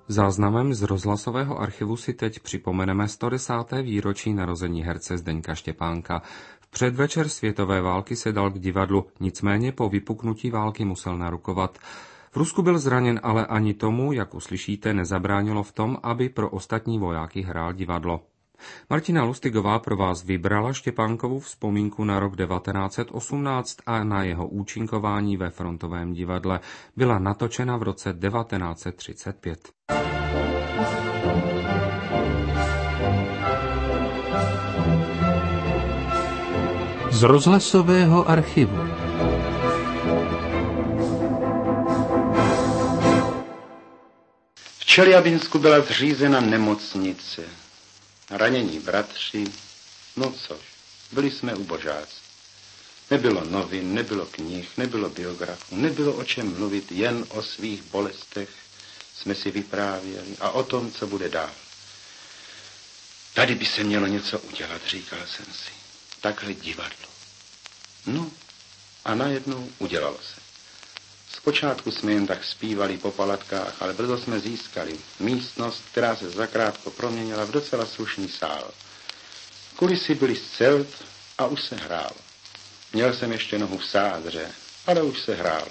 Záznamem z rozhlasového archivu si teď připomeneme 110. výročí narození herce Zdeňka Štěpánka. V předvečer světové války se dal k divadlu, nicméně po vypuknutí války musel narukovat. V Rusku byl zraněn, ale ani tomu, jak uslyšíte, nezabránilo v tom, aby pro ostatní vojáky hrál divadlo. Martina Lustigová pro vás vybrala Štěpánkovu vzpomínku na rok 1918 a na jeho účinkování ve frontovém divadle. Byla natočena v roce 1935. Z rozhlasového archivu. V Čeljabinsku byla zřízena nemocnice. Ranění bratři, no což, byli jsme ubožáci. Nebylo novin, nebylo knih, nebylo biografů, nebylo o čem mluvit, jen o svých bolestech jsme si vyprávěli a o tom, co bude dál. Tady by se mělo něco udělat, říkal jsem si. Takhle divadlo. No a najednou udělalo se. Zpočátku jsme jen tak zpívali po palatkách, ale brzo jsme získali místnost, která se zakrátko proměnila v docela slušný sál. Kulisy byly z celt a už se hrálo. Měl jsem ještě nohu v sádře, ale už se hrálo.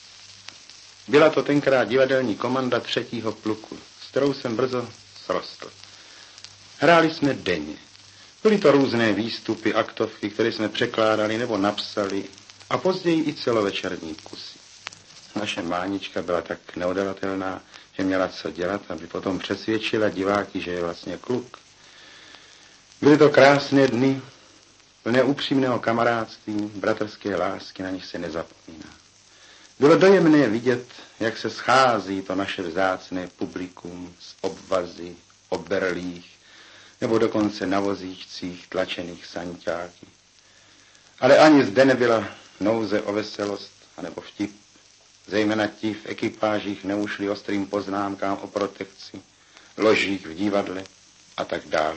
Byla to tenkrát divadelní komanda 3. pluku, s kterou jsem brzo srostl. Hráli jsme denně. Byly to různé výstupy, aktovky, které jsme překládali nebo napsali a později i celovečerní kusy. Naše Mánička byla tak neodolatelná, že měla co dělat, aby potom přesvědčila diváky, že je vlastně kluk. Byly to krásné dny, plné upřímného kamarádství, bratrské lásky, na nich se nezapomíná. Bylo dojemné vidět, jak se schází to naše vzácné publikum z obvazy, oberlých, nebo dokonce na vozíčcích tlačených saňťáky. Ale ani zde nebyla nouze o veselost anebo vtip. Zejména ti v ekipážích neušli ostrým poznámkám o protekci, ložích v divadle a tak dále.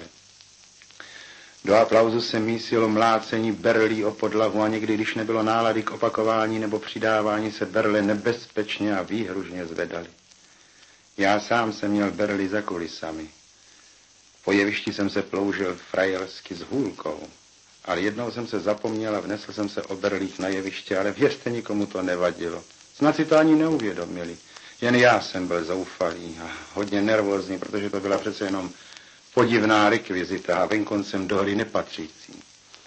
Do aplauzu se mísilo mlácení berlí o podlahu a někdy, když nebylo nálady k opakování nebo přidávání, se berle nebezpečně a výhružně zvedaly. Já sám jsem měl berly za kulisami. Po jevišti jsem se ploužil frajelsky s hůlkou, ale jednou jsem se zapomněl a vnesl jsem se o berlích na jeviště, ale věřte, nikomu to nevadilo. Snad si to ani neuvědomili. Jen já jsem byl zoufalý a hodně nervózní, protože to byla přece jenom podivná rekvizita a venkoncem do hry nepatřící.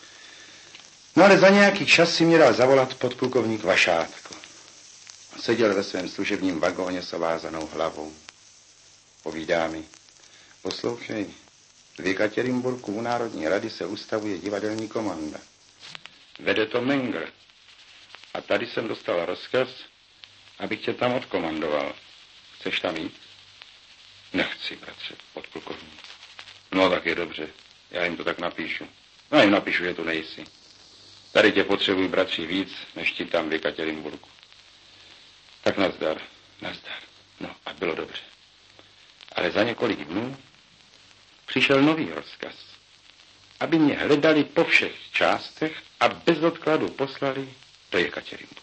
No ale za nějaký čas si mě dal zavolat podplukovník Vašátko. Seděl ve svém služebním vagóně s ovázanou hlavou. Povídá mi: poslouchej, v Jekatěrinburgu u Národní rady se ustavuje divadelní komanda. Vede to Mengr. A tady jsem dostal rozkaz, abych tě tam odkomandoval. Chceš tam jít? Nechci, bratře, podplukovník. No tak je dobře, já jim to tak napíšu. No jim napíšu, že tu nejsi. Tady tě potřebuji, bratři, víc, než ti tam v Jekatěrinburgu. Tak nazdar, nazdar. No a bylo dobře. Ale za několik dnů přišel nový rozkaz, aby mě hledali po všech částech a bez odkladu poslali do Jekatěrinburgu.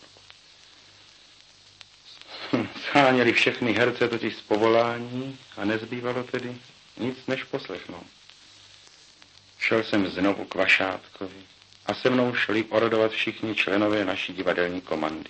Sháněli všechny herce totiž z povolání a nezbývalo tedy nic než poslechnout. Šel jsem znovu k Vašátkovi a se mnou šli orodovat všichni členové naší divadelní komandy.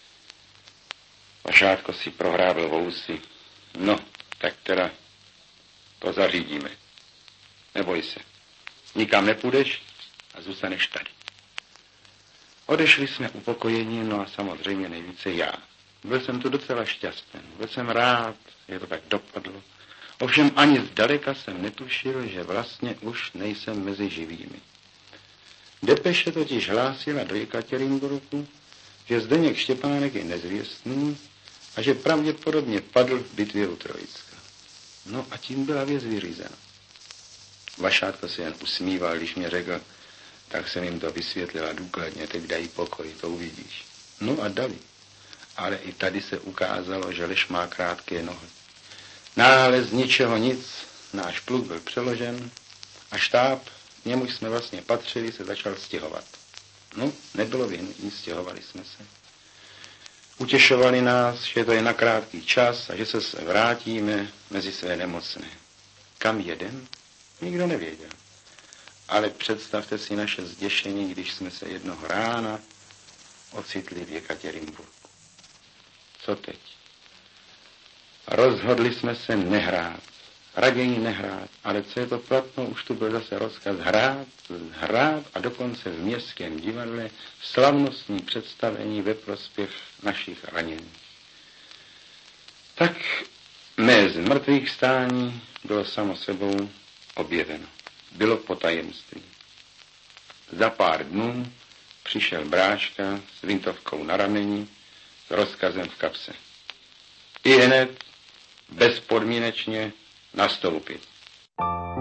Vašátko si prohrábl vousy. No, tak teda to zařídíme. Neboj se, nikam nepůjdeš a zůstaneš tady. Odešli jsme upokojeni, no a samozřejmě nejvíce já. Byl jsem tu docela šťastný, byl jsem rád, že to tak dopadlo. Ovšem ani zdaleka jsem netušil, že vlastně už nejsem mezi živými. Depeše totiž hlásila do Jekatěrinburgu, že Zdeněk Štěpánek je nezvěstný a že pravděpodobně padl v bitvě u Trojicka. No a tím byla věc vyřízena. Vašátko se jen usmíval, když mě řekl: tak jsem jim to vysvětlila důkladně, teď dají pokoj, to uvidíš. No a dali. Ale i tady se ukázalo, že lež má krátké nohy. Náhle z ničeho nic, náš pluk byl přeložen a štáb, němuž jsme vlastně patřili, se začal stěhovat. No, nebylo vyhnutí, stěhovali jsme se. Utěšovali nás, že to je na krátký čas a že se vrátíme mezi své nemocné. Kam jedem? Nikdo nevěděl. Ale představte si naše zděšení, když jsme se jednoho rána ocitli v Jekatěrinburgu. Co teď? Rozhodli jsme se nehrát. Raději nehrát, ale co je to platno, už tu byl zase rozkaz hrát a dokonce v městském divadle slavnostní představení ve prospěch našich raněných. Tak mé zmrtvých stání bylo samo sebou objeveno. Bylo po tajemství. Za pár dnů přišel Bráška s vintovkou na rameni, s rozkazem v kapse. I hned, bezpodmínečně nastoupit.